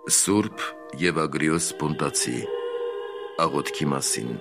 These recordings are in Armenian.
Սուրբ Եվագրիոս Պոնտացի աղոթքի մասին։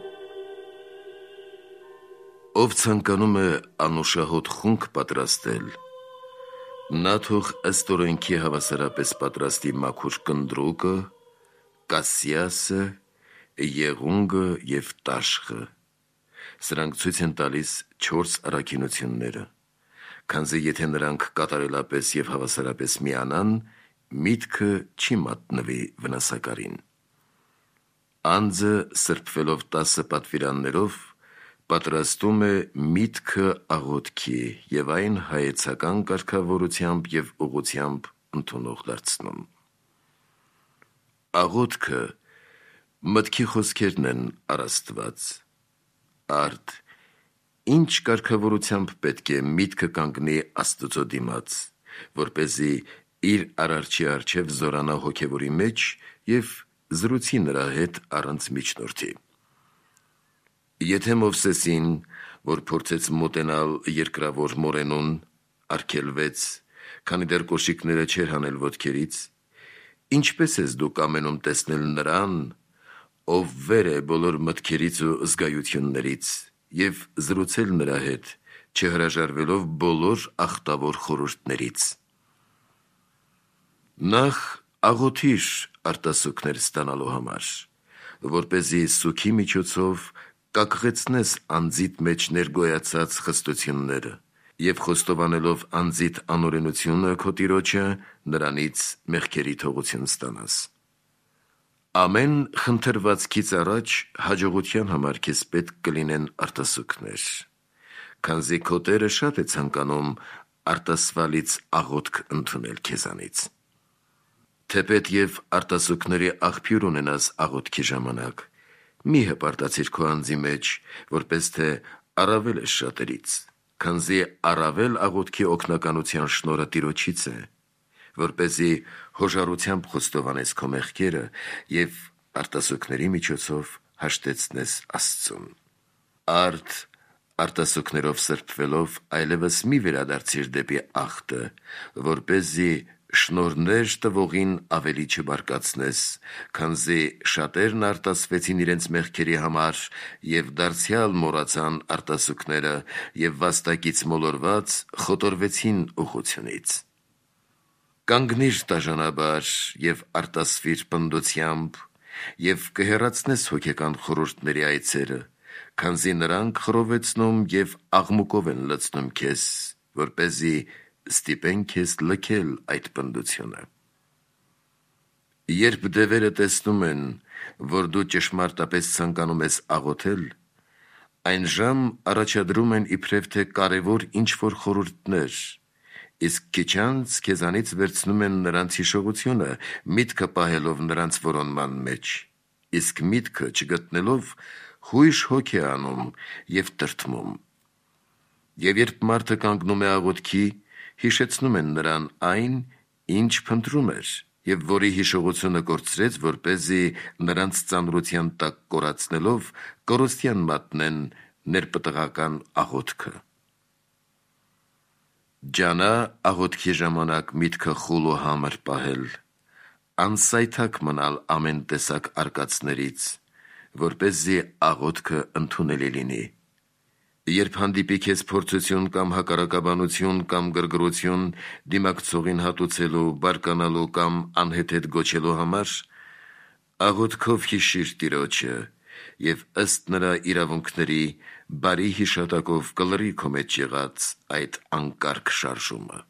Ով ցանկանում է անուշահոտ խունկ պատրաստել, նա թող ըստ օրենքի հավասարապես պատրաստի մաքուր կնդրուկը, կասիասը, եղունգը և տաշխը։ Սրանք ցույց են տալիս 4 առաքինությունները, քանզի եթե նրանք կատարելապես և հավասարապես միանան, միտքը չի մատնվի վնասակարին։ Անձը սրբվելով 10 պատվիրաններով պատրաստում է միտքը աղոթքի և այն հայեցական կարգավորությամբ և ուղղությամբ ընդունող դարձնում։ Աղոթքը մտքի խոսքերն են առ Աստված։ Արդ ինչ կարգավորությամբ պետք է միտքը կանգնի Աստծո դիմաց, որպեսզի իր արարչի առջև զորանա հոգևորի մեջ և զրուցի նրա հետ առանց միջնորդի։ Եթե Մովսեսին, որ փորձեց մոտենալ երկրավոր մորենուն, արգելվեց, քանի դեռ կոշիկները չէր հանել ոտքերից, ինչպես ես դու կամենում տեսնել նրան, ով վեր է բոլոր մտքերից ու զգայություններից, և զրուցել նրա հետ, չհրաժարվելով բոլոր ախտավոր խորհուրդներից։ Նախ աղոթիր արտասուքներ ստանալու համար, որպեսզի սուգի միջոցով կակղեցնես անձիդ մեջ ներգոյացած խստությունները և խոստովանելով անձիդ անօրենությունը քո Տիրոջը, նրանից մեղքերի թողություն ստանաս։ Ամեն խնդրվածքից առաջ հաջողության համար քեզ պետք կլինեն արտասուքներ, քանզի քո Տերը շատ է ցանկանում արտասվալից աղոթք ընդունել քեզանից։ Թեպետ և արտասուքների աղբյուր ունենաս աղոթքի ժամանակ, մի հպարտացիր քո անձի մեջ, որպես թե առավել ես շատերից, քանզի առավել աղոթքի օգնականության շնորհը Տիրոջից է, որպեսզի հոժարությամբ խոստովանես քո մեղքերը և արտասուքների միջոցով հաշտեցնես Աստծուն։ Արդ արտասուքներով սրբվելով այլևս մի վերադարձիր դեպի աղտը, որպեսզի շնորհներ տվողին ավելի չբարկացնես, քանզի շատերն արտասվեցին իրենց մեղքերի համար և դարձյալ մոռացան արտասուքները և վաստակից մոլորված խոտորվեցին ուղղությունից։ Կանգնիր դաժանաբար և արտասվիր պնդությամբ և կհեռացնես հոգեկան խորհուրդների այցերը, քանզի նրանք խռովեցնում և աղմուկով են լցնում քեզ, որպեսզի ստիպեն քեզ լքել այդ պնդությունը։ Երբ դևերը տեսնում են, որ դու ճշմարտապես ցանկանում ես աղոթել, այն ժամ առաջադրում են իբրև թե կարևոր ինչ-որ խորհուրդներ, իսկ քիչ անց քեզանից վերցնում են նրանց հիշողությունը, միտքը պահելով նրանց որոնման մեջ, իսկ միտքը չգտնելով հույժ հոգ է անում և տրտմում։ Եվ երբ մարդը կանգնում է աղոթքի, հիշեցնում են նրան այն, ինչ փնտրում էր, և որի հիշողությունը կորցրեց, որպեսզի նրանց ծանրության տակ կորացնելով կորստյան մատնեն ներպտղական աղոթքը։ Ջանա աղոթքի ժամանակ միտքը խուլ ու համր պահել, անսայթակ մնալ ամեն տեսակ արկածներից, որպեսզի աղոթքը ընդունելի լինի։ Երբ հանդիպի քեզ փորձություն կամ հակառակաբանություն կամ գրգռություն դիմակցողին հատուցելու, բարկանալու կամ անհեթեթ գոչելու համար, աղոթքով հիշիր Տիրոջը և ըստ նրա իրավունքների բարի հիշատակով կլռի քո մեջ եղած այդ անկարգ շարժումը։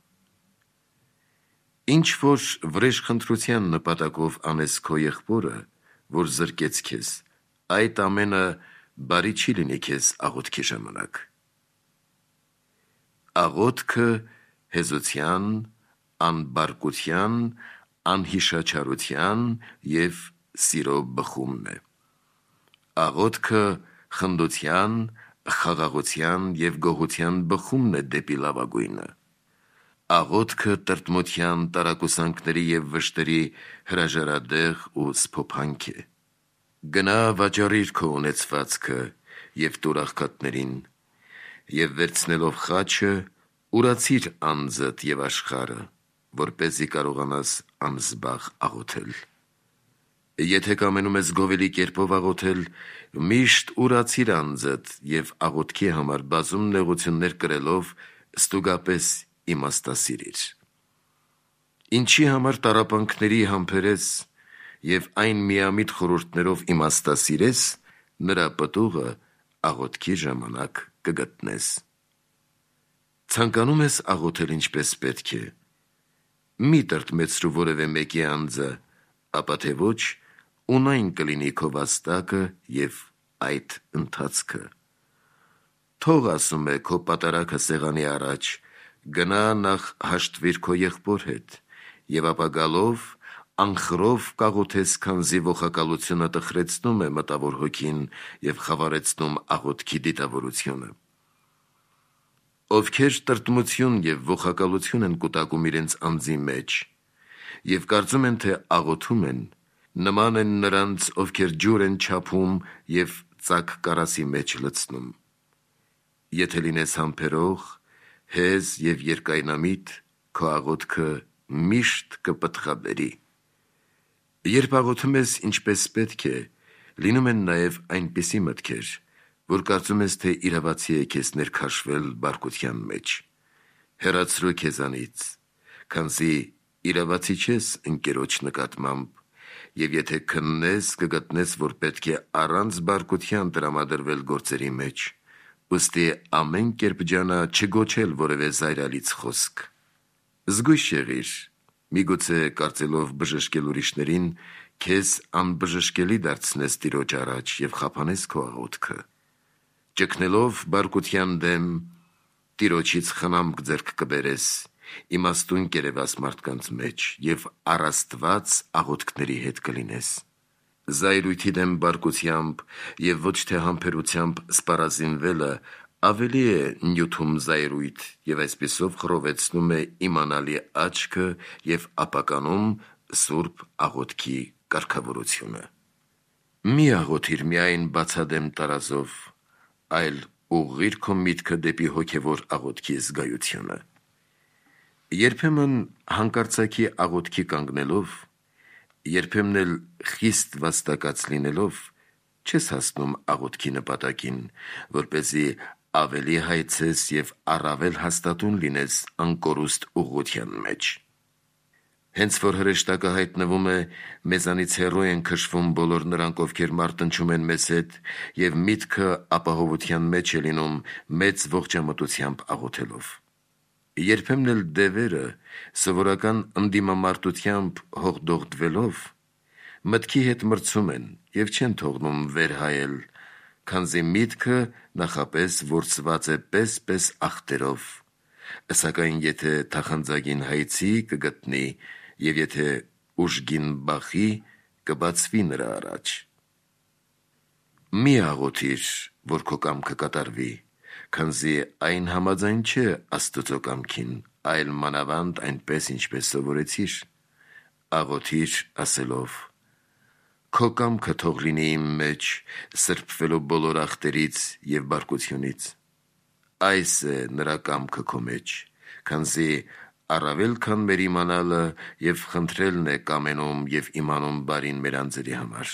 Ինչ որ վրեժխնդրության նպատակով անես քո եղբորը, որ զրկեց քեզ, այդ ամենը բարի չի լինի քեզ աղոթքի ժամանակ։ Աղոթքը հեզության, անբարկության, անհիշաչարության և սիրո բխումն է։ Աղոթքը խնդության, խաղաղության և գոհության բխումն է դեպի լավագույնը։ Աղոթքը տրտմության, տարակուսանքների և վշտերի հրաժարադեղ ու սփոփանք է։ Գնա վաճառիր քո ունեցվածքը և տուր աղքատներին, և վերցնելով խաչը, ուրացիր անձդ և աշխարհը, որպեսզի կարողանաս անզբաղ աղոթել։ Եթե կամենում ես գովելի կերպով աղոթել, միշտ ուրացիր անձդ և աղոթքի համար բազում նեղություններ կրելով ստուգապես իմաստասիրիր։ Ինչի համար տառապանքների համբերես և այն միամիտ խորհուրդներով իմաստասիրես, նրա պտուղը աղոթքի ժամանակ կգտնես։ Ցանկանում ես աղոթել ինչպես պետք է, մի տրտմեցրու որևէ մեկի անձը, ապա թե ոչ, ունայն կլինի քո վաստակը և այդ ընթացքը։ Թող ասում է քո պատարագը սեղանի առաջ, գնա նախ հաշտվիր քո եղբոր հետ, և ապա գալով անխռով կաղոթես, քանզի ողակալությունը տխրեցնում է մտավոր հոգին և խավարեցնում աղոթքի դիտավորությունը։ Ովքեր տրտմություն և ողակալություն են կուտակում իրենց անձի մեջ և կարծում են, թե աղոթում են, նման են նրանց, ովքեր ջուր են չափում և ծակ կարասի մեջ լցնում։ Եթե լինես համբերող, հեզ և երկայնամիտ, քո աղոթքը միշտ կպտղաբերի։ Երբ աղոթում ես ինչպես պետք է, լինում են նաև այնպիսի մտքեր, որ կարծում ես, թե իրավացի է քեզ ներքաշվել բարկության մեջ։ Հեռացրու քեզանից, քանզի իրավացի չես ընկերոջ նկատմամբ, և եթե քննես, կգտնես, որ պետք է առանց բարկության տրամադրվել գործերի մեջ, ուստի ամեն կերպ ջանա չգոչել որևէ զայրալից խոսք։ Զգույշ եղիր, միգուցե կարծելով բժշկել ուրիշներին, քեզ անբժշկելի դարձնես Տիրոջ առաջ և խափանես քո աղոթքը։ Ճգնելով բարկության դեմ, Տիրոջից խնամք ձեռք կբերես իմաստուն կերևաս մարդկանց մեջ և առաստված աղոթքների հետ կլինես։ Զայրույթի դեմ բարկությամբ և ոչ թե համբերությամբ սպառազինվելը ավելի է նյութում զայրույթ և այսպիսով խռովեցնում է իմանալի աչքը և ապականում սուրբ աղոթքի կարգավորությունը։ Մի աղոթիր միայն բացադեմ տարազով, այլ ուղղիր քո միտքը դեպի հոգևոր աղոթքի զգայությունը։ Երբեմն հանկարծակի աղոթքի կանգնելով, երբեմն էլ խիստ վաստակած լինելով, չես հասնում աղոթքի նպատակին, որպեսզի ավելի հայցես և առավել հաստատուն լինես անկորուստ ուղղության մեջ։ Հենց որ հրեշտակը հայտնվում է, մեզանից հեռու են քշվում բոլոր նրանք, ովքեր մարտնչում են մեզ հետ, և միտքը ապահովության մեջ է լինում մեծ ողջամտությամբ աղոթելով։ Երբեմն էլ դևերը սովորական ընդդիմամարտությամբ հողդողդվելով, մտքի հետ մրցում են և չեն թողնում վեր հայել, քանզի միտքը նախապես որսված է պես ախտերով, սակայն եթե թախանձագին հայցի, կգտնի, և եթե ուժգին բախի, կբացվի նրա առաջ։ Մի աղոթիր, որ քո կամքը կատարվի, քանզի այն համաձայն չէ Աստծո կամքին, այլ մանավանդ այնպես, ինչպես սովորեցիր։ Աղոթիր ասելով. «Քո կամքը թող լինի իմ մեջ, սրբվելու բոլոր ախտերից և բարկությունից»։ Այս է նրա կամքը քո մեջ, քանզի առավել քան մեր իմանալը և խնդրելն է կամենում և իմանում բարին մեր անձերի համար։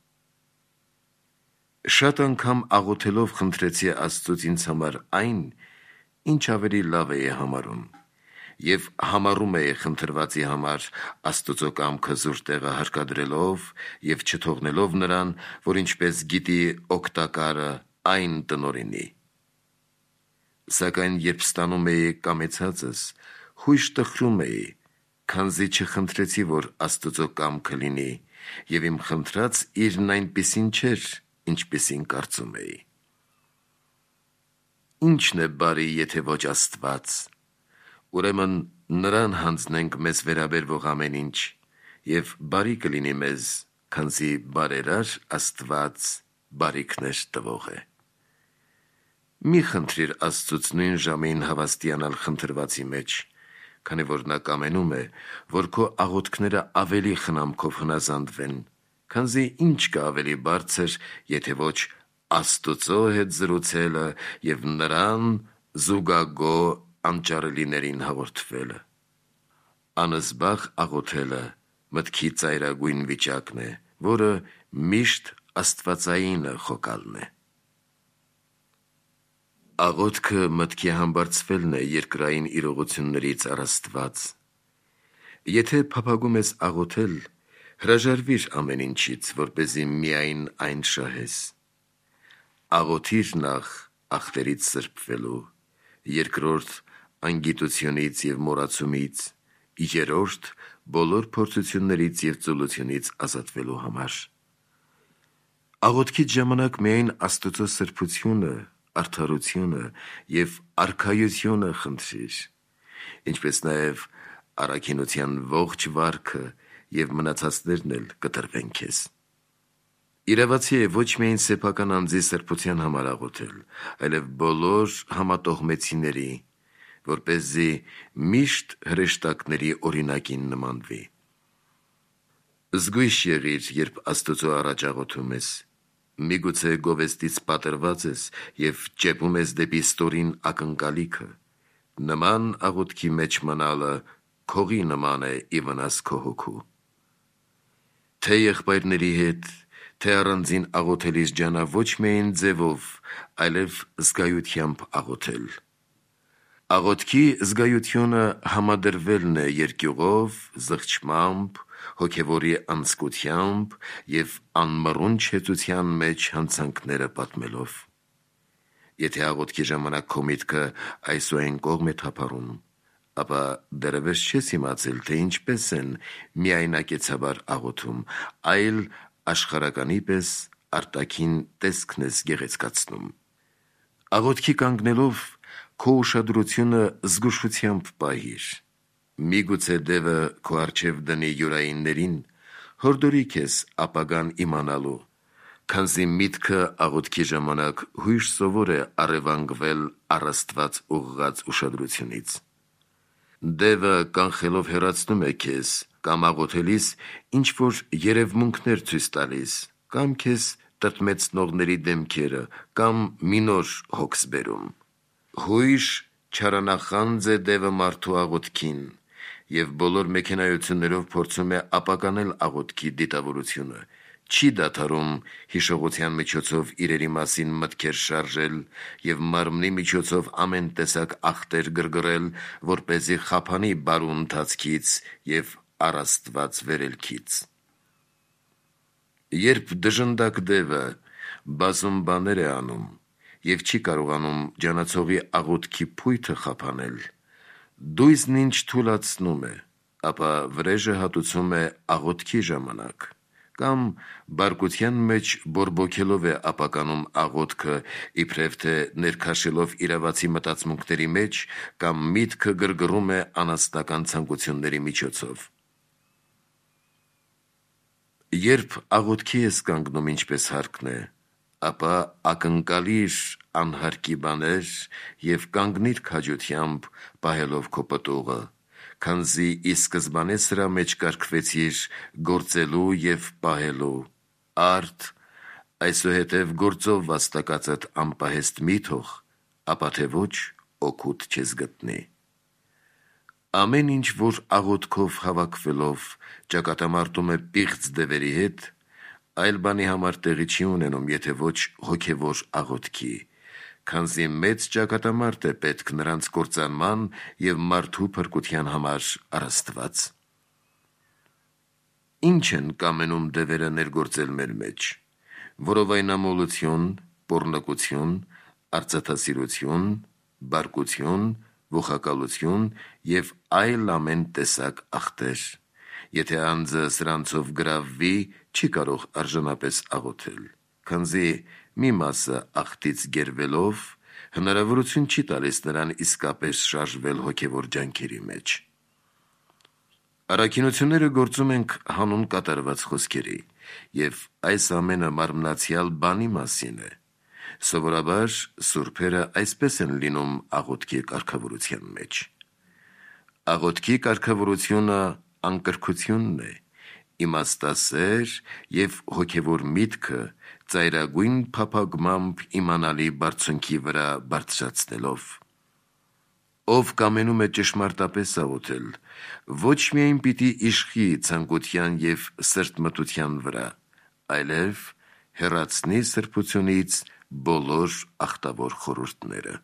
Շատ անգամ աղոթելով խնդրեցի Աստծուց ինձ համար այն, ինչ ավելի լավ էի համարում, և համառում էի խնդրվածի համար Աստծո կամքը զուր տեղը հարկադրելով և չթողնելով նրան, որ ինչպես գիտի օգտակարը այն տնօրինի։ Սակայն երբ ստանում էի կամեցածս, հույժ տխրում էի, քանզի չխնդրեցի, որ Աստծո կամքը լինի, և իմ խնդրած իրն այնպիսին չէր, ինչպիսին կարծում էի։ Ի՞նչն է բարի, եթե ոչ Աստված։ Ուրեմն նրան հանձնենք մեզ վերաբերվող ամեն ինչ, և բարի կլինի մեզ, քանզի բարերար Աստված բարիքներ տվող է։ Մի խնդրիր Աստծուց նույն ժամին հավաստիանալ խնդրվածի մեջ, քանի որ նա կամենում է, որ քո աղոթքները ավելի խնամքով հնազանդվեն, քանզի ինչ կա ավելի բարձր, եթե ոչ Աստծո հետ զրուցելը և նրան զուգագո անճարելիներին հաղորդվելը։ Անզբաղ աղոթելը մտքի ծայրագույն վիճակն է, որը միշտ աստվածայինը խոկալն է։ Աղոթքը մտքի համբարձվելն է երկրային իրողություններից առ Աստված։ Եթե փափագում ես աղոթել, հրաժարվիր ամեն ինչից, որպեսզի միայն այն շահես։ Աղոթիր նախ ախտերից սրբվելու, երկրորդ անգիտությունից և մոռացումից, երրորդ բոլոր փորձություններից և ծուլությունից ազատվելու համար։ Աղոթքից ժամանակ միայն Աստծո սրբությունը, արդարությունը և արքայությունը խնդրիր, ինչպես նաև առաքինության ողջ վարքը և մնացածներն էլ կտրվեն քեզ։ Իրավացի է ոչ միայն սեփական անձի սրբության համար աղոթել, այլև բոլոր համատողմեցիների, որպեսզի միշտ հրեշտակների օրինակին նմանվի։ Զգույշ եղիր, երբ Աստծո առաջ աղոթում ես, միգուցե գովեստից պատրված ես և ճեպում ես դեպի ստորին ակնկալիքը, նման աղոթքի մեջ մնալը քողի նման է ի վնաս քո հոգու։ Թե եղբայրների հետ, թե առանձին աղոթելիս ջանա ոչ միայն ձևով, այլև զգայությամբ աղոթել։ Աղոթքի զգայությունը համադրվելն է երկյուղով, զղջմամբ, հոգևորի անձկությամբ և անմռունչ հեծության մեջ հանցանքները պատմելով։ Եթե աղոթքի ժամանակ քո միտքը այս ու այն կողմ է թափառում, ապա դեռևս չես իմացել, թե ինչպես են միայնակեցաբար աղոթում, այլ աշխարհականի պես արտաքին տեսքն ես գեղեցկացնում։ Աղոթքի կանգնելով քո ուշադրությունը զգուշությամբ պահիր։ Միգուցե դևը քո առջև դնի յուրայիններին, հորդորի քեզ ապագան իմանալու, քանզի միտքը աղոթքի ժամանակ հույժ սովոր է առևանգվել առ Աստված ուղղված ուշադրությունից։ Դևը կանխելով հեռացնում է քեզ, կամ աղոթելիս ինչ-որ երևմունքներ ցույց տալիս, կամ քեզ տրտմեցնողների դեմքերը, կամ մի նոր հոգս բերում։ Հույժ չարանախանձ է դևը մարդու աղոթքին և բոլոր մեքենայություններով փորձում է ապականել աղոթքի դիտավորությունը, չի դադարում հիշողության միջոցով իրերի մասին մտքեր շարժել և մարմնի միջոցով ամեն տեսակ ախտեր գրգռել, որպեսզի խափանի բարու ընթացքից և առ Աստված վերելքից։ Երբ դժնդակ դևը բազում բաներ է անում և չի կարողանում ջանացողի աղոթքի փույթը խափանել, դույզն ինչ թուլացնում է, ապա վրեժը հատուցում է աղոթքի ժամանակ, կամ բարկության մեջ բորբոքելով է ապականում աղոթքը, իբրև թե ներքաշելով իրավացի մտածմունքների մեջ, կամ միտքը գրգռում է անասնական ցանկությունների միջոցով։ Երբ աղոթքի ես կանգնում ինչպես հարկն է, ապա ակնկալիր անհարկի բաներ և կանգնիր քաջությամբ, պահելով քո պտուղը, քանզի ի սկզբանե սրա մեջ կարգվեցիր գործելու և պահելու, արդ այսուհետև գործով վաստակածդ անպահեստ մի թող, ապա թե ոչ օգուտ չես գտնի։ Ամեն ինչ, որ աղոթքով հավաքվելով ճակատամարտում է պիղծ դևերի հետ, այլ բանի համար տեղի չի ունենում, եթե ոչ հոգևոր աղոթքի, քանզի մեծ ճակատամարտ է պետք նրանց կործանման և մարդու փրկության համար առ Աստված։ Ինչ են կամենում դևերը ներգործել մեր մեջ։ Որովայնամոլություն, պոռնկություն, արծաթասիրություն, բարկություն, ողակալություն և այլ ամեն տեսակ ախտեր։ Եթե անձը սրանցով գրավվի, չի կարող արժանապես աղոթել, քանզի մի մասը ախտից գերվելով հնարավորություն չի տալիս նրան իսկապես շարժվել հոգևոր ջանքերի մեջ։ Առաքինությունները գործում ենք հանուն կատարված խոսքերի, և այս ամենը մարմնացյալ բանի մասին է։ Սովորաբար սուրբերը այսպես են լինում աղոթքի կարգավորության մեջ։ Աղոթքի կարգավորությունը անկրքությունն է, իմաստասեր և հոգևոր միտքը ծայրագույն փափագմամբ իմանալի բարձունքի վրա բարձրացնելով։ Ով կամենում է ճշմարտապես աղոթել, ոչ միայն պիտի իշխի ցանկության և սրտմտության վրա, այլև հեռացնի սրբությունից բոլոր ախտավոր խորհուրդները։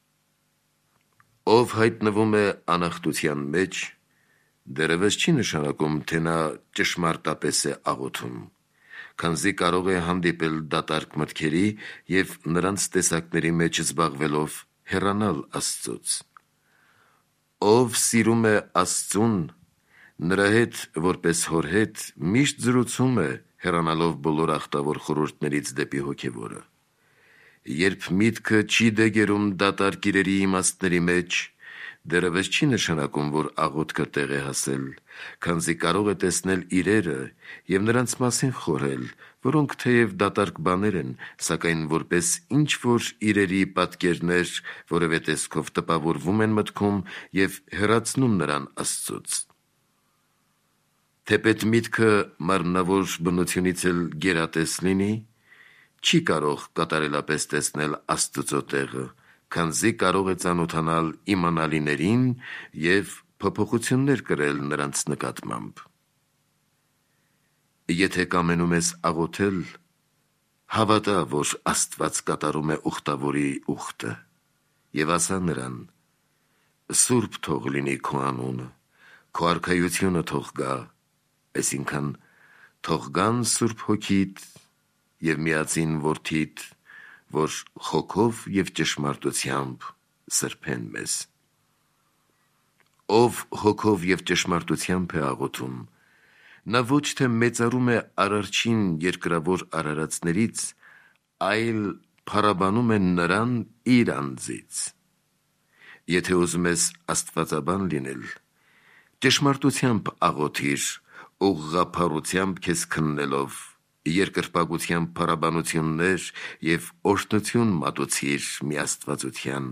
Ով հայտնվում է անախտության մեջ, դեռևս չի նշանակում, թե նա ճշմարտապես է աղոթում, քանզի կարող է հանդիպել դատարկ մտքերի և նրանց տեսակների մեջ զբաղվելով հեռանալ Աստծուց։ Ով սիրում է Աստծուն, նրա հետ, որպես հոր հետ, միշտ զրուցում է, հեռանալով բոլոր ախտավոր խորհուրդներից դեպի հոգևորը։ Երբ միտքը չի դեգերում դատարկ իրերի իմաստների մեջ, դեռևս չի նշանակում, որ աղոթքը տեղ է հասել, քանզի կարող է տեսնել իրերը և նրանց մասին խորհել, որոնք թեև դատարկ բաներ են, սակայն որպես ինչ-որ իրերի պատկերներ որևէ տեսքով տպավորվում են մտքում և հեռացնում նրան Աստծուց։ Թեպետ միտքը մարմնավոր բնությունից էլ գերատես լինի, չի կարող կատարելապես տեսնել Աստծո տեղը, քանզի կարող է ծանոթանալ իմանալիներին և փոփոխություններ կրել նրանց նկատմամբ։ Եթե կամենում ես աղոթել, հավատա, որ Աստված կատարում է ուխտավորի ուխտը, և ասա նրան. «Սուրբ թող լինի քո անունը, քո արքայությունը թող գա», այսինքն թող գան Սուրբ Հոգիդ և միածին Որդիդ, որ հոգով և ճշմարտությամբ սրբեն մեզ։ Ով հոգով և ճշմարտությամբ է աղոթում, նա ոչ թե մեծարում է Արարչին երկրավոր արարածներից, այլ փառաբանում է նրան իր անձից։ Եթե ուզում ես աստվածաբան լինել, ճշմարտությամբ աղոթիր, ուղղափառությամբ քեզ քննելով, երկրպագությամբ փառաբանություններ և օրհնություն մատուցիր միաստվածության։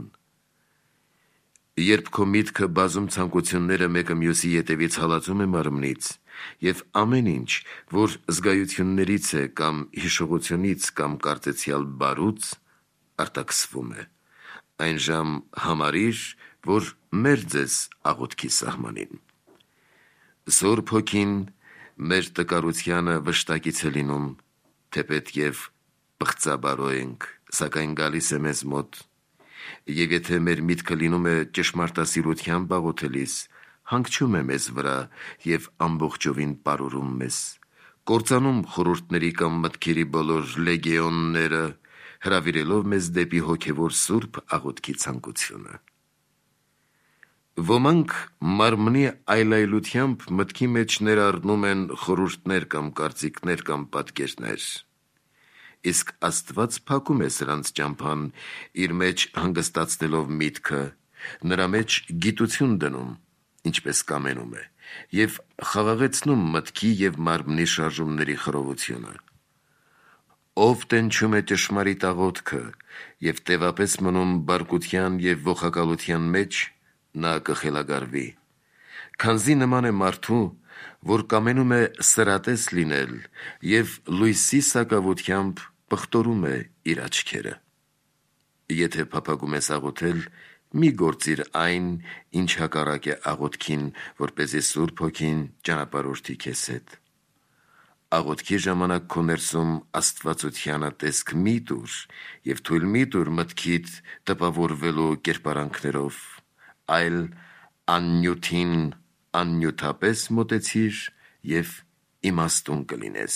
Երբ քո միտքը բազում ցանկությունները մեկը մյուսի ետևից հալածում է մարմնից, և ամեն ինչ, որ զգայություններից է կամ հիշողությունից կամ կարծեցյալ բարուց, արտաքսվում է, այնժամ համարիր, որ մերձ ես աղոթքի սահմանին։ Սուրբ Հոգին մեր տկարությանը վշտակից է լինում, թեպետ և պղծաբարո ենք, սակայն գալիս է մեզ մոտ, և եթե մեր միտքը լինում է ճշմարտասիրությամբ աղոթելիս, հանգչում է մեզ վրա և ամբողջովին պարուրում մեզ, կործանում խորհուրդների կամ մտքերի բոլոր լեգեոնները, հրավիրելով մեզ դեպի հոգևոր սուրբ աղոթքի ցանկությունը։ Ոմանք մարմնի այլայլությամբ մտքի մեջ ներառնում են խորհուրդներ կամ կարծիքներ կամ պատկերներ, իսկ Աստված փակում է սրանց ճամփան, իր մեջ հանգստացնելով միտքը, նրա մեջ գիտություն դնում, ինչպես կամենում է, և խաղաղեցնում մտքի և մարմնի շարժումների խռովությունը։ Ով տենչում է ճշմարիտ աղոթքը և տևապես մնում բարկության և ողակալության մեջ, նա կխելագարվի, քանզի նման է մարդու, որ կամենում է սրատես լինել և լույսի սակավությամբ պղտորում է իր աչքերը։ Եթե փափագում ես աղոթել, մի գործիր այն, ինչ հակառակ է աղոթքին, որպեսզի Սուրբ Հոգին ճանապարհորդի քեզ հետ։ Աղոթքի ժամանակ քո ներսում աստվածությանը տեսք մի տուր և թույլ մի տուր մտքիդ տպավորվելու կերպարանքներով, այլ աննյութին աննյութապես մոտեցիր և իմաստուն կլինես։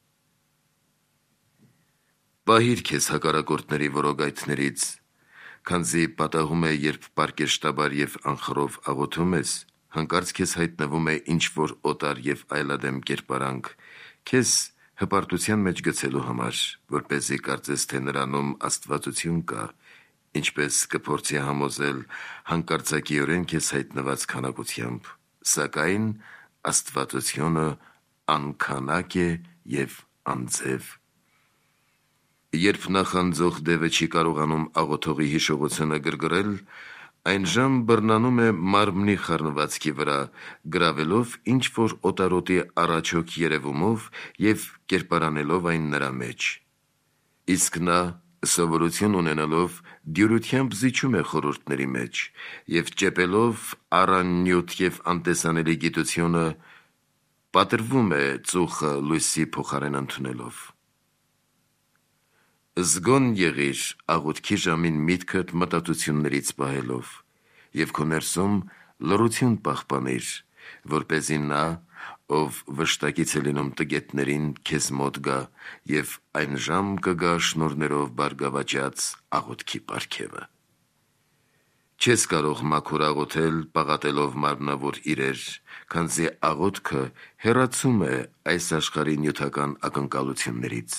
Պահիր քեզ հակառակորդների որոգայթներից, քանզի պատահում է, երբ պարկեշտաբար և անխռով աղոթում ես, հանկարծ քեզ հայտնվում է ինչ-որ օտար և այլադեմ կերպարանք, քեզ հպարտության մեջ գցելու համար, որպեսզի կարծես, թե նրանում աստվածություն կա, ինչպես կփորձի համոզել հանկարծակիորեն քեզ հայտնված քանակությամբ, սակայն աստվածությունը անքանակ է և անձև։ Երբ նախանձող դևը չի կարողանում աղոթողի հիշողությունը գրգռել, այնժամ բռնանում է մարմնի խառնվածքի վրա, գրավելով ինչ-որ օտարոտի առաջոք երևումով և կերպարանելով այն նրա մեջ։ Իսկ նա, սովորություն ունենալով, դյուրությամբ զիջում է խորհուրդների մեջ և ճեպելով առաննյութ և անտեսանելի գիտությունը, պատրվում է ծուխը լույսի փոխարեն ընդունելով։ Զգոն եղիր աղոթքի ժամին միտքդ մտածություններից պահելով և քո ներսում լռություն պահպանիր, որպեսզի նա, ով վշտակից է լինում տգետներին, քեզ մոտ գա և այն ժամ կգա շնորհներով բարգավաճած աղոթքի պարգևը։ Չես կարող մաքուր աղոթել պաղատելով մարմնավոր իրեր, քանզի աղոթքը հեռացում է այս աշխարհի նյութական ակնկալություններից։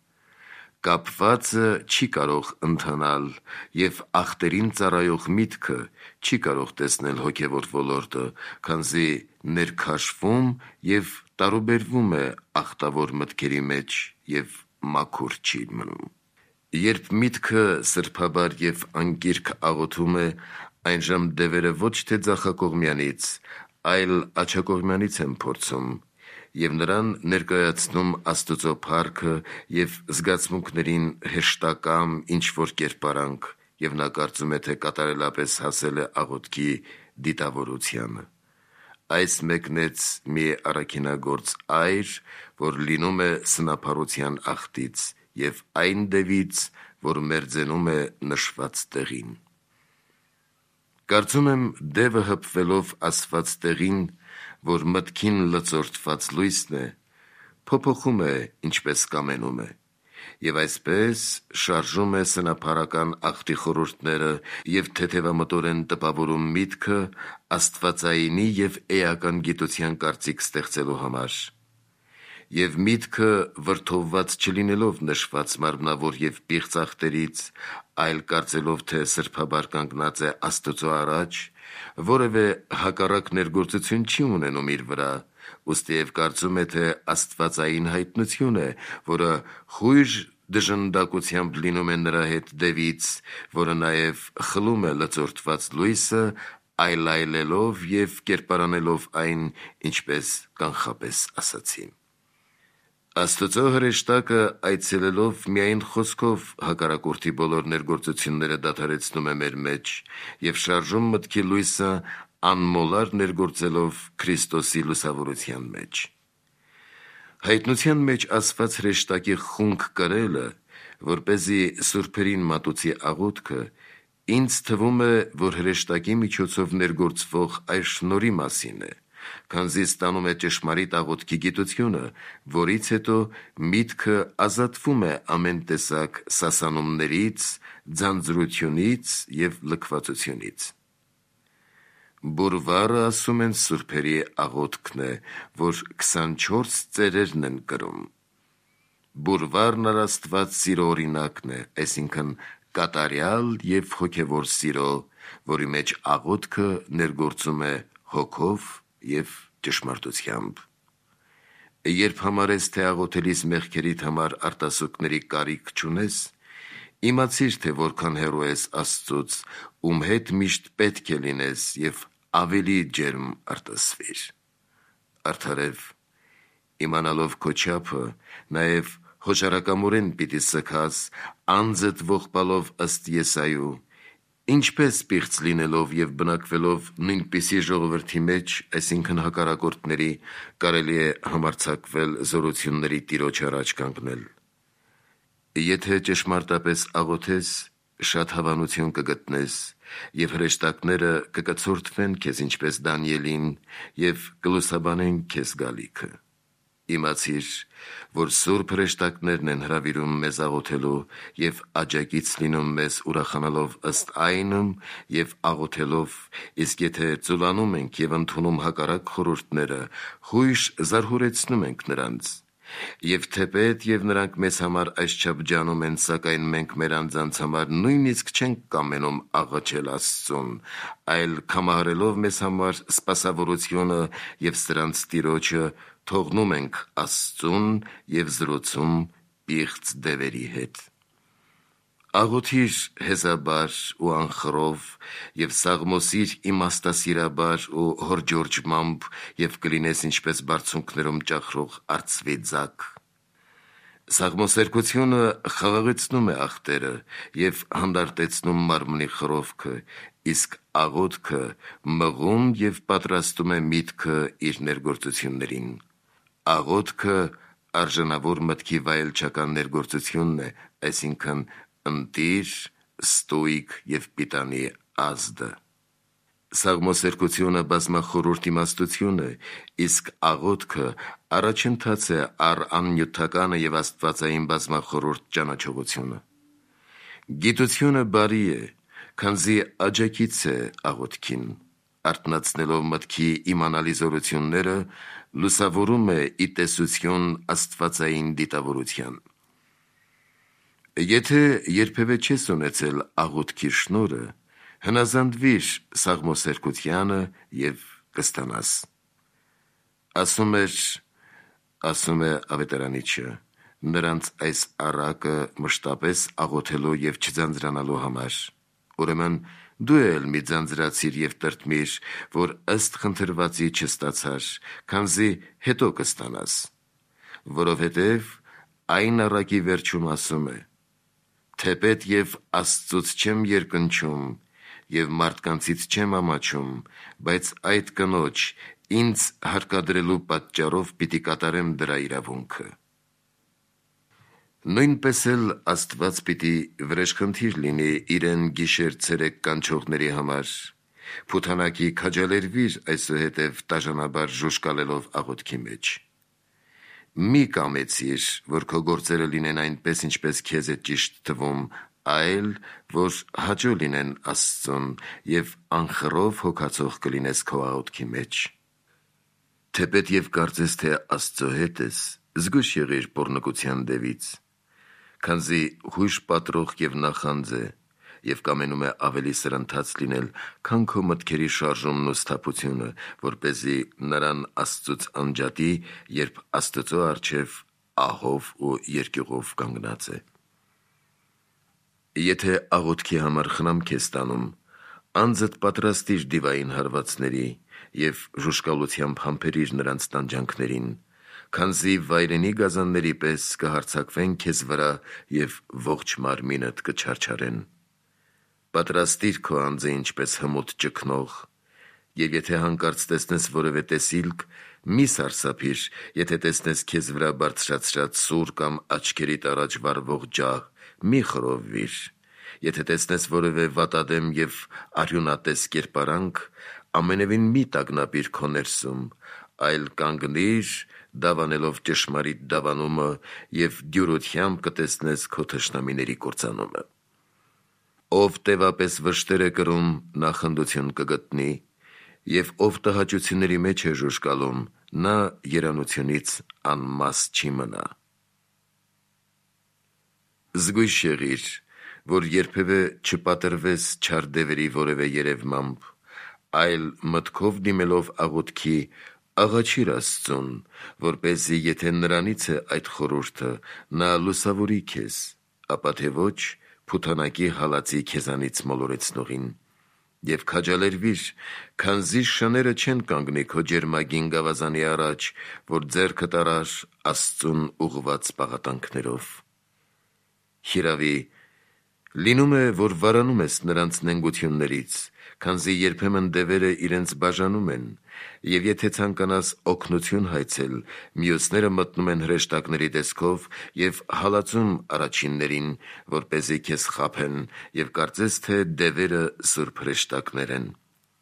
Կապվածը չի կարող ընթանալ և ախտերին ծառայող միտքը չի կարող տեսնել հոգևոր ոլորտը, քանզի ներքաշվում և տարուբերվում է ախտավոր մտքերի մեջ և մաքուր չի մնում։ Երբ միտքը սրբաբար և անկիրք աղոթում է, այնժամ դևերը ոչ թե ձախակողմյանից, այլ աջակողմյանից են փորձում և նրան ներկայացնում Աստծո փառքը և զգացմունքներին հեշտակամ ինչ-որ կերպարանք, և նա կարծում է, թե կատարելապես հասել է աղոթքի դիտավորությանը։ Այս մեկնեց մի առաքինագործ այր, որ լինում է սնափառության ախտից և այն դևից, որ մերձենում է նշված տեղին։ Կարծում եմ դևը հպվելով ասված տեղին, որ մտքին լծորդված լույսն է, փոփոխում է ինչպես կամենում է, և այսպես շարժում է սնափառական ախտի խորհուրդները և թեթևամտորեն տպավորում միտքը աստվածայինի և էական գիտության կարծիք ստեղծելու համար։ Եվ միտքը վրդովված չլինելով նշված մարմնավոր և պիղծ ախտերից, այլ կարծելով, թե սրբաբար կանգնած է Աստծո առաջ, որևէ հակառակ ներգործություն չի ունենում իր վրա, ուստիև կարծում է, թե աստվածային հայտնություն է, որը խույժ դժնդակությամբ լինում է նրա հետ դևից, որը նաև խլում է լծորդված լույսը, այլայլելով և կերպարանելով այն, ինչպես կանխապես ասացի։ Աստծո հրեշտակը այցելելով միայն խոսքով հակառակորդի բոլոր ներգործությունները դադարեցնում է մեր մեջ և շարժում մտքի լույսը անմոլար ներգործելով Քրիստոսի լուսավորության մեջ։ Հայտնության մեջ ասված հրեշտակի խունկ կրելը, որպեսզի սուրբերին մատուցի աղոթքը, ինձ թվում է, որ հրեշտակի միջոցով ներգործվող այս շնորհի մասին է, քանզի ստանում է ճշմարիտ աղոթքի գիտությունը, որից հետո միտքը ազատվում է ամեն տեսակ սասանումներից, ձանձրությունից և լքվածությունից։ Բուրվարը, ասում են, սուրբերի աղոթքն է, որ 24 ծերերն են կրում։ Բուրվարն առաստված սիրո օրինակն է, այսինքն կատարյալ և հոգևոր սիրո, որի մեջ աղոթքը ներգործում է հոգով և ճշմարտությամբ։ Երբ համարես, թե աղոթելիս մեղքերիդ համար արտասուքների կարիք չունես, իմացիր, թե որքան հեռու ես Աստծուց, ում հետ միշտ պետք է լինես, և ավելի ջերմ արտասվիր։ Արդարև, իմանալով քո չափը, նաև հոժարակամորեն պիտի սգաս, անձդ ողբալով ըստ Եսայու, ինչպես պիղծ լինելով և բնակվելով նույնպիսի ժողովրդի մեջ, այսինքն հակառակորդների, կարելի է համարձակվել զորությունների Տիրոջ առաջ կանգնել։ Եթե ճշմարտապես աղոթես, շատ հավանություն կգտնես, և հրեշտակները կկցորդվեն քեզ ինչպես Դանիելին և կլուսաբանեն քեզ գալիքը։ Իմացիր, որ սուրբ հրեշտակներն են հրավիրում մեզ աղոթելու և աջակից լինում մեզ ուրախանալով ըստ այնմ և աղոթելով, իսկ եթե ծուլանում ենք և ընդունում հակառակ խորհուրդները, խույժ զարհուրեցնում ենք նրանց։ Եվ թեպետ և նրանք մեզ համար այսչափ ջանում են, սակայն մենք մեր անձանց համար նույնիսկ չենք կամենում աղաչել Աստծուն, այլ կամահարելով մեզ համար սպասավորությունը և սրանց Տիրոջը, թողնում ենք Աստծուն և զրուցում պիղծ դևերի հետ։ Աղոթիր հեզաբար ու անխռով և սաղմոսիր իմաստասիրաբար ու հորջորջմամբ և կլինես ինչպես բարձունքներում ճախրող արծվի ձագ։ Սաղմոսերգությունը խաղաղեցնում է ախտերը և հանդարտեցնում մարմնի խռովքը, իսկ աղոթքը մղում և պատրաստում է միտքը իր ներգործություններին։ աղոթքը արժանավոր մտքի վայելչական ներգործությունն է, այսինքն ընտիր, ստոիկ և պիտանի ազդը։ Սաղմոսերկությունը բազմախորհուրդ իմաստություն է, իսկ աղոթքը առաջընթաց է առ աննյութականը և աստվածային բազմախորհուրդ ճանաչողությունը։ Գիտությունը բարի է, քանզի աջակից է աղոթքին, արթնացնելով մտքի իմանալի զորությունները, լուսավորում է ի տեսություն աստվածային դիտավորության։ Եթե երբևէ չես ունեցել աղոթքի շնորհը, հնազանդվիր սաղմոսերկությանը և կստանաս։ Ասում է ավետարանիչը, նրանց այս առակը մշտապես աղոթելու և չձանձրանալու համար։ Ուրեմն դու էլ մի ձանձրացիր և տրտմիր, որ ըստ խնդրվածի չստացար, քանզի հետո կստանաս։ Որովհետև այն առակի վերջում ասում է. թեպետ և Աստծուց չեմ երկնչում, և մարդկանցից չեմ ամաչում, բայց այդ կնոջ ինձ հարկադրելու պատճառով պիտի կատարեմ դրա իրավունքը։ Նույնպես էլ Աստված պիտի վրեժխնդիր լինի իրեն գիշեր-ցերեկ կանչողների համար։ Փութանակի քաջալերվիր այսուհետև տաժանաբար ժուժկալելով աղոթքի մեջ։ Մի կամեցիր, որ քո գործերը լինեն այնպես, ինչպես քեզ է ճիշտ թվում, այլ որ հաճո լինեն Աստծուն, և անխռով հոգացող կլինես քո աղոթքի մեջ։ Թեպետ և կարծես, թե Աստծո հետ ես, զգույշ եղիր պոռնկության դևից, քանզի հույժ պատրող և նախանձ է, և կամենում է ավելի սրընթաց լինել, քան քո մտքերի շարժումն ու սթափությունը, որպեսզի նրան Աստծուց անջատի, երբ Աստծո առջև ահով ու երկյուղով կանգնած է։ Եթե աղոթքի համար խնամք ես ստանում, անձդ պատրաստիր դիվային հարվածների և ժուժկալությամբ համբերիր նրանց տանջանքներին, քանզի վայրենի գազանների պես կհարձակվեն քեզ վրա և ողջ մարմինդ կչարչարեն։ Պատրաստիր քո անձը ինչպես հմուտ ճգնող, և եթե հանկարծ տեսնես որևէ տեսիլք, մի սարսափիր, եթե տեսնես քեզ վրա բարձրացրած սուր կամ աչքերիդ առաջ վառվող ջահ, մի խռովվիր, եթե տեսնես որևէ վատադեմ և արյունատես կերպարանք, ամենևին մի տագնապիր քո ներսում, այլ կանգնիր, դավանելով ճշմարիտ դավանումը, և դյուրությամբ կտեսնես քո թշնամիների կործանումը։ Ով տևապես վշտեր է կրում, նա խնդություն կգտնի, և ով տհաճությունների մեջ է ժուժկալում, նա երանությունից անմաս չի մնա։ Զգույշ եղիր, որ երբևէ չպատրվես չար դևերի որևէ երևմամբ, այլ մտքով դիմելով աղոթքի, աղաչիր Աստծուն, որպեսզի եթե նրանից է այդ խորհուրդը, նա լուսավորի քեզ, ապա թե ոչ փութանակի հալածի քեզանից մոլորեցնողին։ Եվ քաջալերվիր, քանզի շները չեն կանգնի քո ջերմագին գավազանի առաջ, որ ձեռքդ առար Աստծուն ուղղված պաղատանքներով։ Հիրավի, լինում է, որ վարանում ես նրանց նենգություններից, քանզի երբեմն դևերը իրենց բաժանում են, և եթե ցանկանաս օգնություն հայցել, մյուսները մտնում են հրեշտակների տեսքով և հալածում առաջիններին, որպեսզի քեզ խաբեն, և կարծես, թե դևերը սուրբ հրեշտակներ են։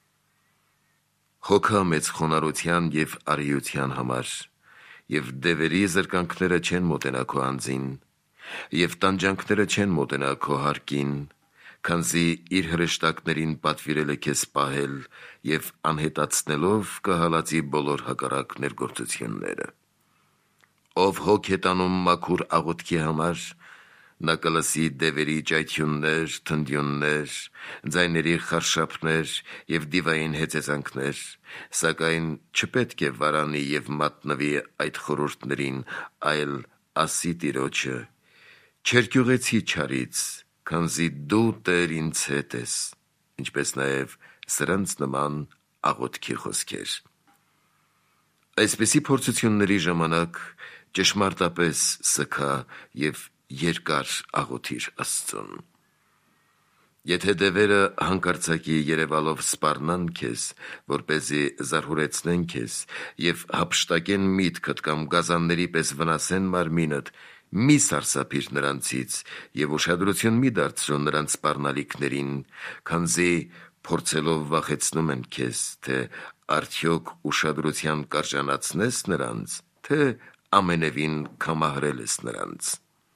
Հոգա մեծ խոնարհության և արիության համար, և դևերի զրկանքները չեն մոտենա քո անձին, և տանջանքները չեն մոտենա քո հարկին, քանզի իր հրեշտակներին պատվիրել է քեզ պահել և անհետացնելով կհալածի բոլոր հակառակ ներգործությունները։ Ով հոգ է տանում մաքուր աղոթքի համար, նա կլսի դևերի ճայթյուններ, թնդյուններ, ձայների խարշափներ և դիվային հեծեծանքներ, սակայն չպետք է վարանի և մատնվի այդ խորհուրդներին, այլ ասի Տիրոջը. «Չերկյուղեցի չարից, քանզի դու Տեր ինձ հետ ես», ինչպես նաև սրանց նման աղոթքի խոսքեր։ Այսպիսի փորձությունների ժամանակ ճշմարտապես սգա և երկար աղոթիր Աստծուն։ Եթե դևերը հանկարծակի երևալով սպառնան քեզ, որպեսզի զարհուրեցնեն քեզ եւ հափշտակեն միտքդ կամ գազանների պես վնասեն մարմինդ, մի սարսափիր նրանցից եւ ուշադրություն մի դարձրու նրանց սպառնալիքներին, քանզի փորձելով վախեցնում են քեզ, թե արդյոք ուշադրության կարժանացնես նրանց, թե ամենևին կամահրել ես նրանց։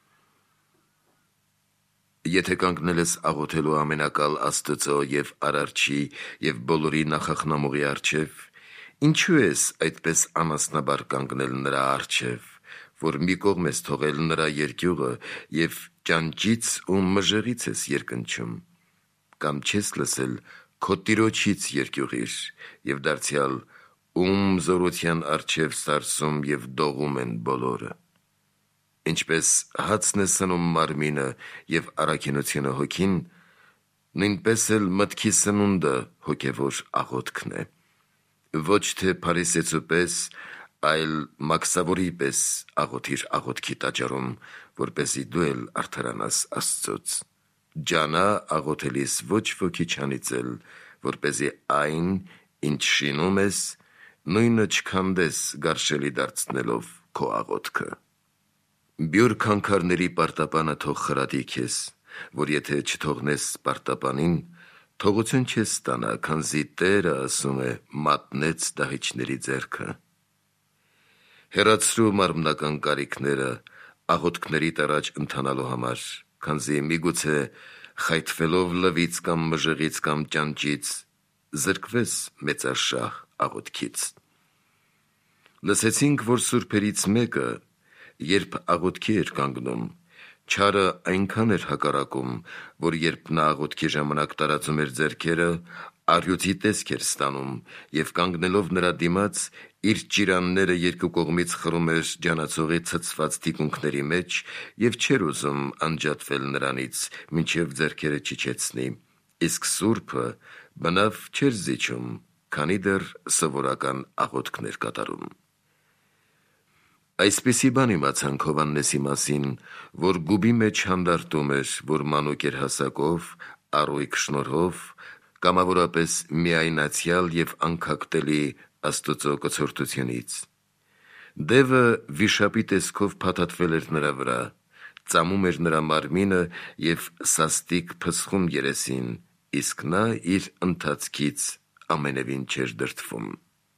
Եթե կանգնել ես աղոթելու ամենակալ Աստծո եւ Արարչի եւ բոլորի նախախնամողի առջև, ինչու ես այդպես անասնաբար կանգնել նրա առջև, որ մի կողմ ես թողել նրա երկյուղը եւ ճանճից ու մժեղից ես երկնչում, կամ չես լսել քո Տիրոջից երկյուղիր եւ դարձյալ ում զորության առջև սարսում եւ դողում են բոլորը։ Ինչպես հացն է սնում մարմինը եւ առաքինությունը հոգին, նույնպես էլ մտքի սնունդը հոգևոր աղոթքն է։ Ոչ թե փարիսեցու պես, այլ մաքսավորի պես աղոթիր աղոթքի տաճարում, որպեսզի դու էլ արդարանաս Աստծոց։ Ջանա աղոթելիս ոչ ոքի չանիծել, որպեսզի այն, ինչ շինում ես, նույնը չքանդես գարշելի դարձնելով քո աղոթքը։ Բյուր քանքարների պարտապանը թող խրատի քեզ, որ եթե չթողնես պարտապանին, թողություն չես ստանա, քանզի Տերը ասում է մատնեց դահիճների ձեռքը։ Հեռացրու մարմնական կարիքները աղոթքների առաջ ընթանալու համար, քանզի միգուցե խայթվելով լվից կամ մժեղից կամ ճանճից զրկվես մեծաշահ աղոթքից։ Լսեցինք, որ սուրբերից մեկը, երբ աղոթքի էր կանգնում, չարը այնքան էր հակառակում, որ երբ նա աղոթքի ժամանակ տարածում էր ձեռքերը, առյուծի տեսք էր ստանում եւ կանգնելով նրա դիմաց, իր ճիրանները երկու կողմից խրում էր ջանացողի ցցված թիկունքների մեջ եւ չէր ուզում անջատվել նրանից, մինչեւ ձեռքերը չիջեցնի, իսկ սուրբը բնավ չէր զիջում, քանի դեռ սովորական աղոթքներ կատարում։ Այսպիսի բան իմացանք Հովհաննեսի մասին, որ գուբի մեջ հանդարտում էր, որ մանուկ էր հասակով, առույգ շնորհով, կամավորապես միայնացյալ եւ անքակտելի Աստծո կցորդությունից։ Դևը վիշապի տեսքով փաթաթվել էր նրա վրա, ծամում էր նրա մարմինը եւ սաստիկ փսխում երեսին, իսկ նա իր ընթացքից ամենևին չէր դրդվում։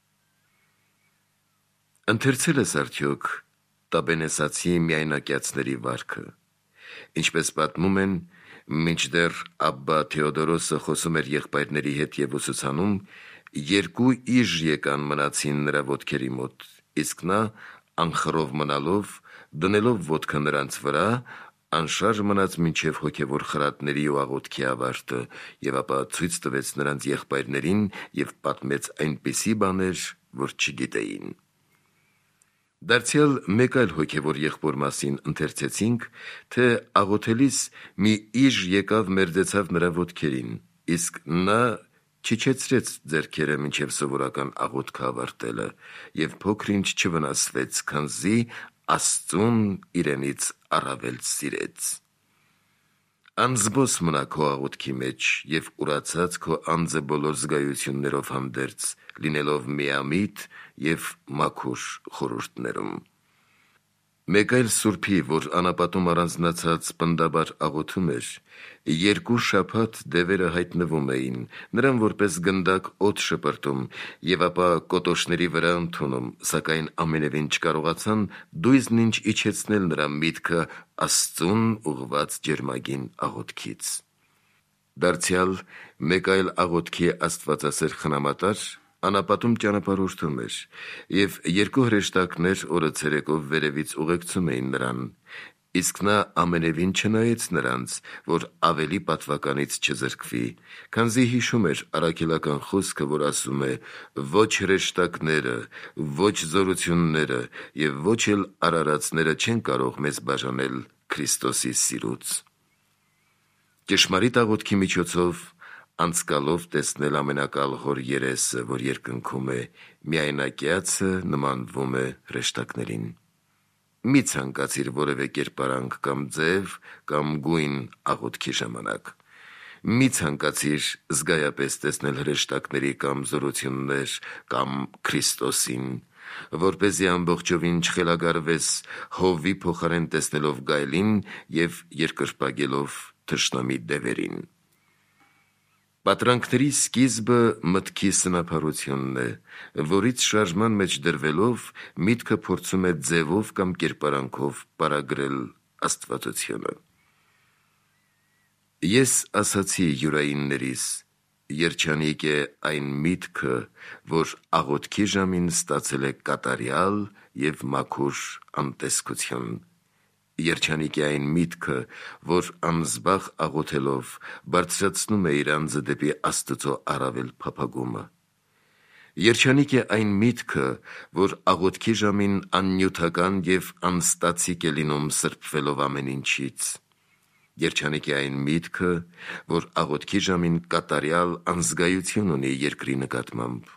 Ընթերցել ես արդյոք Տաբենեսացի միայնակյացների վարքը։ Ինչպես պատմում են, մինչդեռ Աբբա Թեոդորոսը խոսում էր եղբայրների հետ եւ ուսուցանում, երկու իժ եկան մնացին նրա ոտքերի մոտ, իսկ նա անխռով մնալով, դնելով ոտքը նրանց վրա, անշարժ մնաց մինչև հոգևոր խրատների ու աղոթքի ավարտը, եւ ապա ցույց տվեց նրանց եղբայրներին եւ պատմեց այնպիսի բաներ, որ չգիտեին։ Դարձյալ մեկ այլ հոգևոր եղբոր մասին ընթերցեցինք, թե աղոթելիս մի իժ եկավ մերձեցավ նրա ոտքերին, իսկ նա չիջեցրեց ձեռքերը մինչև սովորական աղոթքը ավարտելը եւ փոքր-ինչ չվնասվեց, քանզի Աստծուն իրենից առավել սիրեց։ Անզբոս մնա քո աղոթքի մեջ եւ ուրացած քո անձը բոլոր զգայություններով հանդերձ, լինելով միամիտ եւ մաքուր խորհուրդներում։ Մեկ այլ սուրբի, որ անապատում առանձնացած պնդաբար աղոթում էր, 2 շաբաթ դևերը հայտնվում էին, նրան որպես գնդակ օդ շպրտում եւ ապա կոտոշների վրա ընդունում, սակայն ամենևին չկարողացան դույզն ինչ իջեցնել նրա միտքը Աստծուն ուղված ջերմագին աղոթքից։ Դարձյալ մեկ այլ աղոթքի աստվածասեր խնամատար անապատում ճանապարհորդում էր, եւ 2 հրեշտակներ օրը ցերեկով վերևից ուղեկցում էին նրան, իսկ նա ամենևին չնայեց նրանց, որ ավելի պատվականից չզրկվի, քանզի հիշում էր առաքելական խոսքը, որ ասում է. «Ոչ հրեշտակները, ոչ զորությունները եւ ոչ էլ արարածները չեն կարող մեզ բաժանել Քրիստոսի սիրուց»։ Ճշմարիտ աղոթքի միջոցով անցկալով տեսնել ամենակալ հոր երեսը, որ երկնքում է, միայնակյացը նմանվում է հրեշտակներին։ Մի ցանկացիր որևէ կերպարանք կամ ձև կամ գույն աղոթքի ժամանակ։ Մի ցանկացիր զգայապես տեսնել հրեշտակների կամ զորություններ կամ Քրիստոսին, որպեսզի ամբողջովին չխելագարվես հովվի փոխարեն տեսնելով գայլին և երկրպագելով թշնամի դևերին։ Պատրանքների սկիզբը մտքի սնափառությունն է, որից շարժման մեջ դրվելով միտքը փորձում է ձևով կամ կերպարանքով պարագրել աստվածությունը։ Ես ասացի յուրայիններիս, երջանիկ է այն միտքը, որ աղոթքի ժամին ստացել է կատարյալ և մաքուր անտեսքություն։ Երջանիկ է այն միտքը, որ անզբաղ աղոթելով բարձրացնում է իր անձը դեպի Աստծո առավել փափագումը։ Երջանիկ է այն միտքը, որ աղոթքի ժամին աննյութական և անստացիկ է լինում սրբվելով ամեն ինչից։ Երջանիկ է այն միտքը, որ աղոթքի ժամին կատարյալ անզգայություն ունի երկրի նկատմամբ։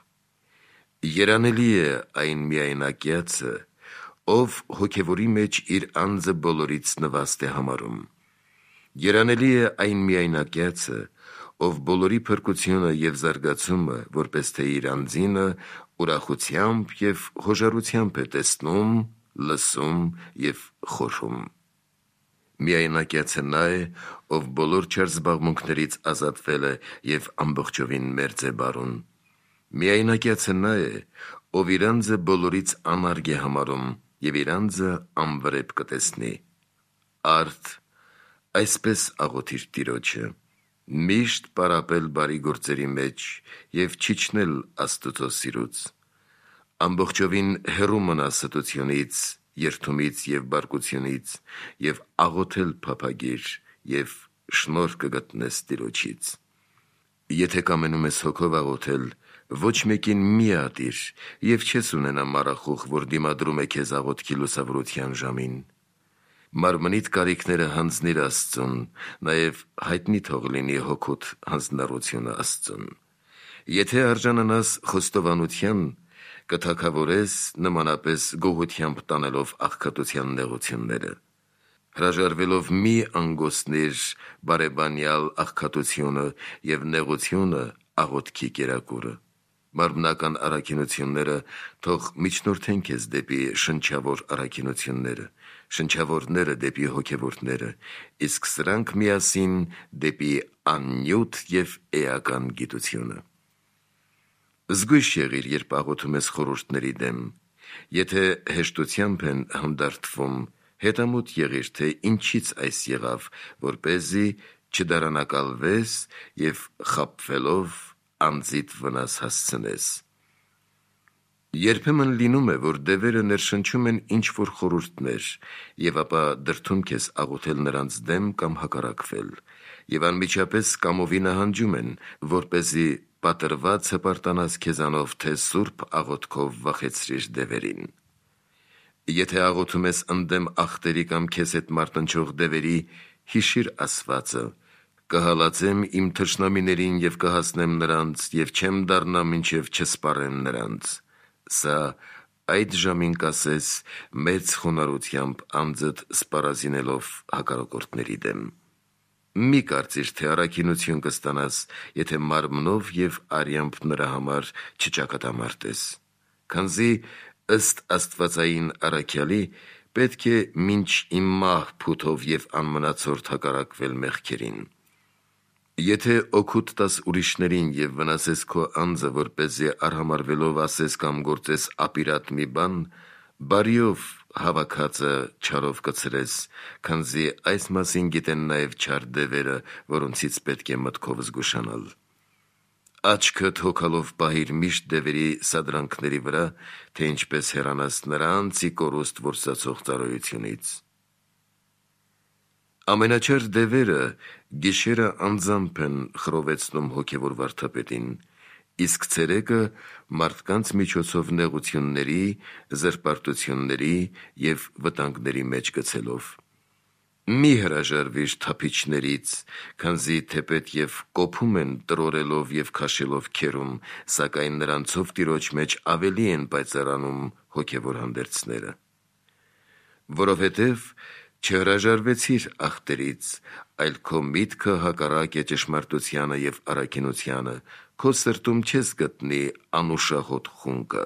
Երանելի է այն միայնակյացը, ով հոգևորի մեջ իր անձը բոլորից նվաստ է համարում։ Երանելի է այն միայնակյացը, ով բոլորի փրկությունը և զարգացումը, որպես թե իր անձինը, ուրախությամբ և հոժարությամբ է տեսնում, լսում և խորհում։ Միայնակյացը նա է, ով բոլոր չար զբաղմունքներից ազատվել է և ամբողջովին մերձ է բարուն։ Միայնակյացը նա է, ով իր անձը բոլորից անարգ է համարում և իր անձը անվրեպ կտեսնի։ Արդ այսպես աղոթիր Տիրոջը. միշտ պարապել բարի գործերի մեջ և չիջնել Աստծո սիրուց, ամբողջովին հեռու մնա ստությունից, երդումից և բարկությունից և աղոթել փափագիր և շնորհ կգտնես Տիրոջից։ Եթե կամենում ես հոգով աղոթել, ոչ մեկին մի ատիր և չես ունենա մառախուղ, որ դիմադրում է քեզ աղոթքի լուսավորության ժամին։ Մարմնիդ կարիքները հանձնիր Աստծուն, նաև հայտնի թող լինի հոգուդ հանձնառությունը Աստծուն։ Եթե արժանանաս խոստովանության, կթագավորես նմանապես գոհությամբ տանելով աղքատության նեղությունները։ Հրաժարվելով մի անգոսնիր բարեբանյալ աղքատությունը և նեղությունը աղոթքի կերակուրը։ Մարմնական առաքինությունները թող միջնորդեն քեզ դեպի շնչավոր առաքինությունները, շնչավորները դեպի հոգևորները, իսկ սրանք միասին դեպի աննյութ և էական գիտությունը։ Զգույշ եղիր, երբ աղոթում ես խորհուրդների դեմ։ Եթե հեշտությամբ են հանդարտվում, հետամուտ եղիր, թե ինչից այս եղավ, որպեսզի չդարանակալվես և խաբվելով անձիդ վնաս հասցնես։ Երբեմն լինում է, որ դևերը ներշնչում են ինչ-որ խորհուրդներ և ապա դրդում քեզ աղոթել նրանց դեմ կամ հակառակվել, և անմիջապես կամովի նահանջում են, որպեսզի պատրված հպարտանաս քեզանով, թե սուրբ աղոթքով վախեցրիր դևերին։ Եթե աղոթում ես ընդդեմ ախտերի կամ քեզ հետ մարտնչող դևերի, հիշիր ասվածը. «Կհալածեմ իմ թշնամիներին և կհասնեմ նրանց, և չեմ դառնա, մինչև չսպառեմ նրանց»։ Սա այդ ժամին կասես մեծ խոնարհությամբ անձդ սպառազինելով հակառակորդների դեմ։ Մի կարծիր, թե առաքինություն կստանաս, եթե մարմնով և արյամբ նրա համար չճակատամարտես, քանզի ըստ աստվածային առաքյալի պետք է մինչ իմ մահ փութով և անմնացորդ հակառակվել մեղքերին։ Եթե օգուտ տաս ուրիշներին և վնասես քո անձը, որպեսզի արհամարհվելով ասես կամ գործես ապիրատ մի բան, բարիով հավաքածը չարով կցրես, քանզի այս մասին գիտեն նաև չար դևերը, որոնցից պետք է մտքով զգուշանալ։ Աչքդ հոգալով պահիր միշտ դևերի սադրանքների վրա, թե ինչպես հեռանաս նրանց ի կորուստ որսացող ծառայությունից։ Ամենաչար դևերը գիշերը անձամբ են խռովեցնում հոգևոր վարդապետին, իսկ ցերեկը մարդկանց միջոցով նեղությունների, զրպարտությունների և վտանգների մեջ գցելով։ Մի հրաժարվիր թափիչներից, քանզի թեպետ և կոփում են տրորելով և քաշելով քերում, սակայն նրանցով Տիրոջ մեջ ավելի են պայծառանում հոգևոր հանդերձները։ Որովհետև Չհրաժարվեցիր ախտերից, այլ քո միտքը հակառակ է ճշմարտությանը և առաքինությանը, քո սրտում չես գտնի անուշահոտ խունկը։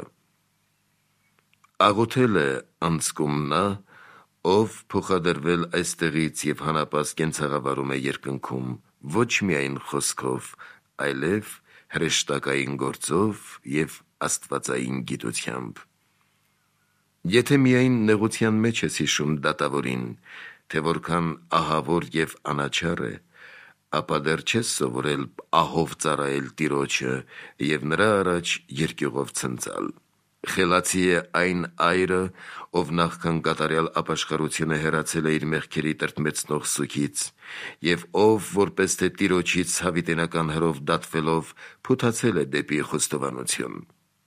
Աղոթել է անցքում նա, ով փոխադրվել այստեղից և հանապազ կենցաղավարում է երկնքում, ոչ միայն խոսքով, այլև հրեշտակային գործով և աստվածային գիտությամբ։ Եթե միայն նեղության մեջ ես հիշում դատավորին, թե որքան ահավոր և անաչառ է, ապա դեռ չես սովորել ահով ծառայել Տիրոջը և նրա առաջ երկյուղով ցնծալ։ Խելացի է այն այրը, ով նախքան կատարյալ ապաշխարությունը հեռացել է իր մեղքերի տրտմեցնող սուգից, և ով, որպես թե Տիրոջից հավիտենական հրով դատվելով, փութացել է դեպի խոստովանություն։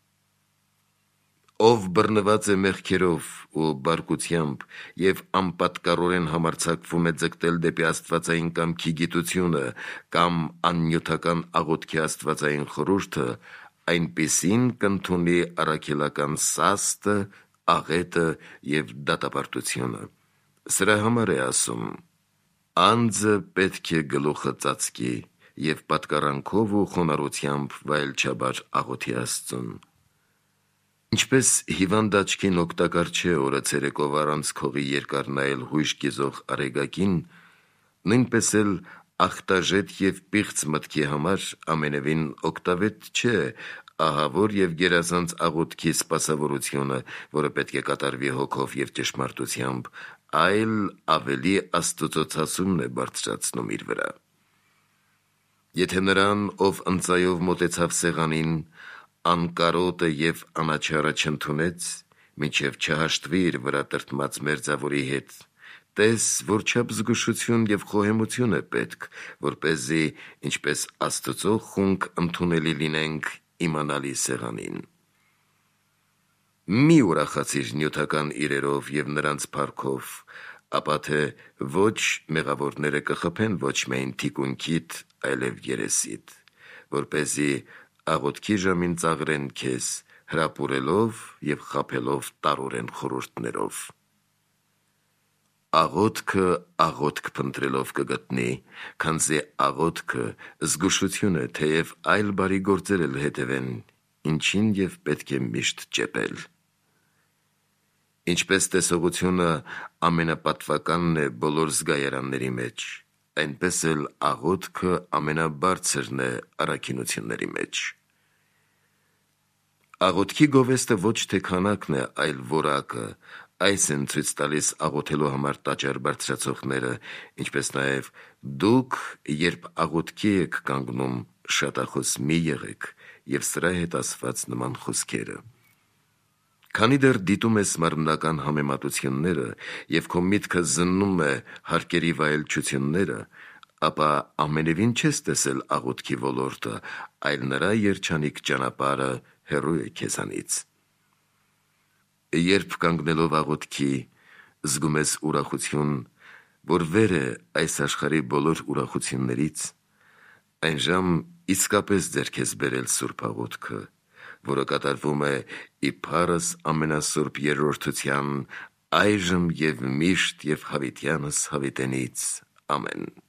Ով բռնված է մեղքերով ու բարկությամբ և անպատկառորեն համարձակվում է ձգտել դեպի աստվածային կամքի գիտությունը կամ աննյութական աղոթքի աստվածային խորհուրդը, այնպիսին կընդունի առաքելական սաստը, աղետը և դատապարտությունը։ Սրա համար է ասում. «Անձը պետք է գլուխը ծածկի և պատկառանքով ու խոնարհությամբ վայելչաբար աղոթի Աստծուն»։ Ինչպես հիվանդ աչքին օգտակար չէ օրը ցերեկով առանց քողի երկար նայել հույժ կիզող Արեգակին, նույնպես էլ ախտաժետ և պիղծ մտքի համար ամենևին օգտավետ չէ ահավոր և գերազանց աղոթքի սպասավորությունը, որը պետք է կատարվի հոգով և ճշմարտությամբ, այլ ավելի աստուծոցասումն է բարձրացնում իր վրա։ Եթե նրան, ով ընծայով մոտեցավ սեղանին, անկարոտը և անաչառը չընդունեց, մինչև չհաշտվի իր վրա տրտմած մերձավորի հետ, տես որչափ զգուշություն և խոհեմություն է պետք, որպեսզի ինչպես Աստծո խունկ ընդունելի լինենք իմանալի սեղանին։ Մի ուրախացիր նյութական իրերով և նրանց փառքով, ապա թե ոչ մեղավորները կխփեն ոչ միայն թիկունքիդ, այլև երեսիդ, որպեսզի աղոթքի ժամին ծաղրեն քեզ, հրապուրելով և խաբելով տարօրեն խորհուրդներով։ Աղոթքը աղոթք փնտրելով կգտնի, քանզի աղոթքը զգուշություն է, թեև այլ բարի գործեր էլ հետևեն, ինչին և պետք է միշտ ճեպել։ Ինչպես տեսողությունը ամենապատվականն է բոլոր զգայարանների մեջ, այնպես էլ աղոթքը ամենաբարձրն է առաքինությունների մեջ։ Աղոթքի գովեստը ոչ թե քանակն է, այլ որակը, այս են ցույց տալիս աղոթելու համար տաճար բարձրացողները, ինչպես նաև դուք, երբ աղոթքի եք կանգնում, շատախոս մի եղեք և սրա հետ ասված նման խոսքերը։ Քանի դեռ դիտում ես մարմնական համեմատությունները և քո միտքը զննում է հարկերի վայելչությունները, ապա ամենևին չես տեսել աղոթքի ոլորտը, այլ նրա երջանիկ ճանապարհը հեռու է քեզանից։ Երբ կանգնելով աղոթքի զգում ես ուրախություն, որ վեր է այս աշխարհի բոլոր ուրախություններից, այնժամ իսկապես ձեռք ես բերել սուրբ աղոթքը, որը կատարվում է ի փառս ամենասուրբ Երրորդության, այժմ և միշտ և հավիտյանս հավիտենից։ Ամեն։